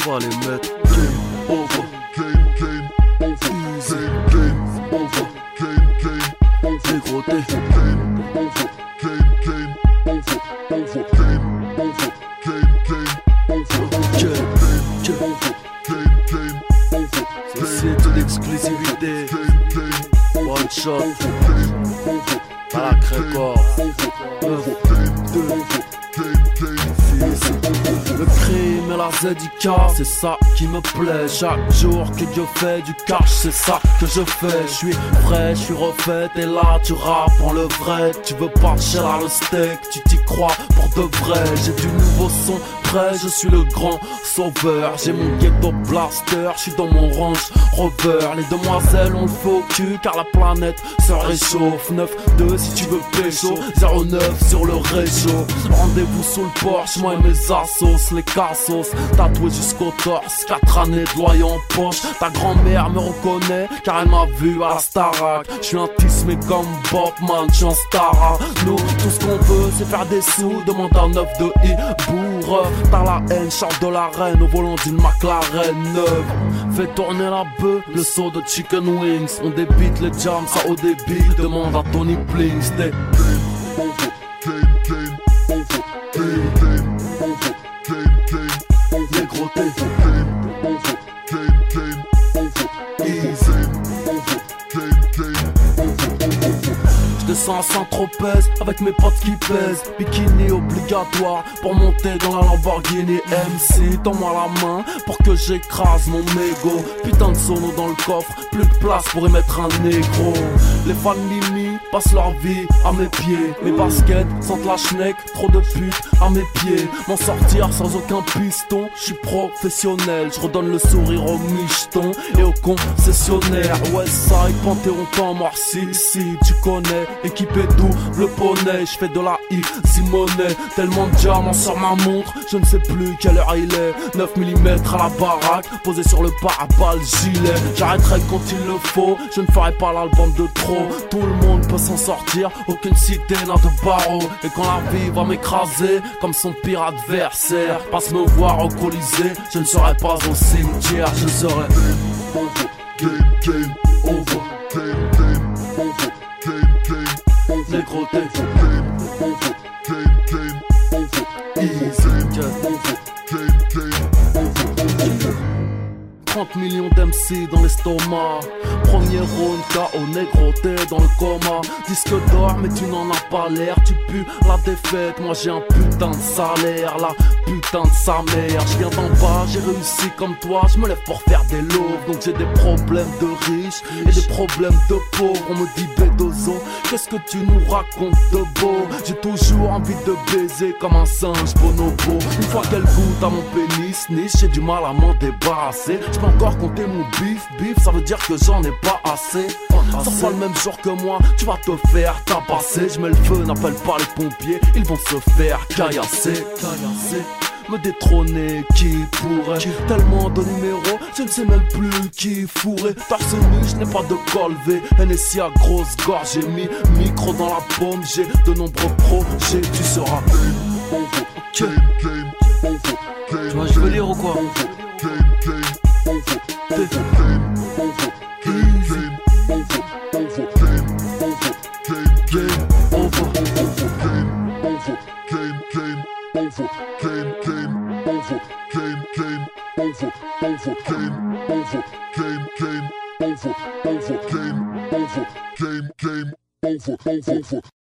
on va les mettre. Game over. Game over. Easy. Game over. Game dégroté. Game over. Game over. Game over. C'est de l'exclusivité. One shot. Barak Record. 9, 2, le crime et la ZIK, c'est ça qui me plaît. Chaque jour que Dieu fait du cash, c'est ça que je fais. Je suis frais, je suis refait, et là tu rappes en le vrai. Tu veux pas cher le steak, tu t'y crois pour de vrai. J'ai du nouveau son prêt, je suis le grand sauveur. J'ai mon ghetto blaster, je suis dans mon range rover. Les demoiselles ont le faux cul car la planète se réchauffe. 9-2 si tu veux pécho, 09 sur le réchaud. Rendez-vous sous le Porsche, moi et mes assos, les cassos. Tatoué jusqu'au torse, 4 années de loyer en poche. Ta grand-mère me reconnaît car elle m'a vu à la Starac. Je suis un tismé comme Bobman, je suis un Stara. Nous, tout ce qu'on veut c'est faire des sous. Demande un 9 de I, bourre. T'as la haine, Charles de la Reine au volant d'une McLaren neuve. Fais tourner la bœuf, le saut de chicken wings. On débite les jams, ça au débit. Demande à Tony Blinks. T'es je descends à Saint-Tropez avec mes potes qui pèsent. Bikini obligatoire pour monter dans la Lamborghini MC. Tends-moi la main pour que j'écrase mon mégot. Putain de sono dans le coffre, plus de place pour y mettre un négro. Les fans Mimi passent leur vie à mes pieds. Mes baskets sentent la schneck, trop de putes à mes pieds. M'en sortir sans aucun piston, je suis professionnel. Je redonne le sourire aux michetons et aux concessionnaires. Westside, Panthéon, temps mort, si tu connais. Équipé double poney, je fais de la easy money. Tellement de diamants sur ma montre, je ne sais plus quelle heure il est. 9 mm à la baraque, posé sur le pare-balles gilet. J'arrêterai quand il le faut, je ne ferai pas l'album de trop. Tout le monde peut s'en sortir, aucune cité n'a de barreaux. Et quand la vie va m'écraser, comme son pire adversaire, passe me voir au Colisée, je ne serai pas au cimetière, je serai game over, game over. Négroté, 30 millions d'MC dans l'estomac. Premier round KO négroté dans le coma. Disque d'or mais tu n'en as pas l'air. Tu pues la défaite, moi j'ai un putain de salaire. La putain de sa mère. Je viens d'en bas, j'ai réussi comme toi. Je me lève pour faire des loaves. Donc j'ai des problèmes de riches et des problèmes de pauvres. On me dit Bédozo, qu'est-ce que tu nous racontes de beau? J'ai toujours envie de baiser comme un singe bonobo. Une fois qu'elle goûte à mon pénis niche, j'ai du mal à m'en débarrasser. Je peux encore compter mon bif, ça veut dire que j'en ai pas assez. Sors pas le même jour que moi, tu vas te faire tabasser. Je mets le feu, n'appelle pas les pompiers, ils vont se faire caillasser. Me détrôner, qui pourrait? Tellement de numéros, je ne sais même plus qui fourrer. Torse nu, je n'ai pas de col V. NSI à grosse gorge, j'ai mis micro dans la paume. J'ai de nombreux projets, tu seras ok. Tu vois, je veux lire ou quoi? Game over.